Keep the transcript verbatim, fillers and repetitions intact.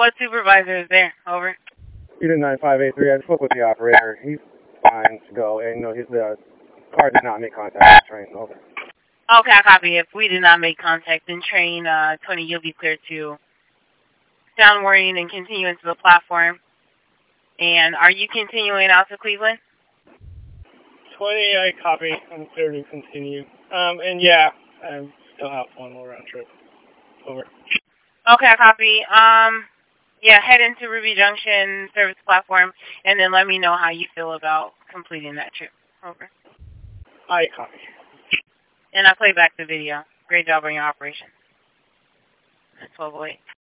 what supervisor is there? Over. Unit nine five eight three, I spoke with the operator. He's fine to go, and you know, his the car did not make contact with the train. Over. Okay, I copy. If we did not make contact, then train uh, twenty, you'll be cleared to sound warning and continue into the platform. And are you continuing out to Cleveland? twenty, I copy. I'm clear to continue. Um, and yeah, I still have one more round trip. Over. Okay, I copy. Um, yeah, head into Ruby Junction service platform, and then let me know how you feel about completing that trip. Over. I copy. And I play back the video. Great job on your operation. twelve oh eight.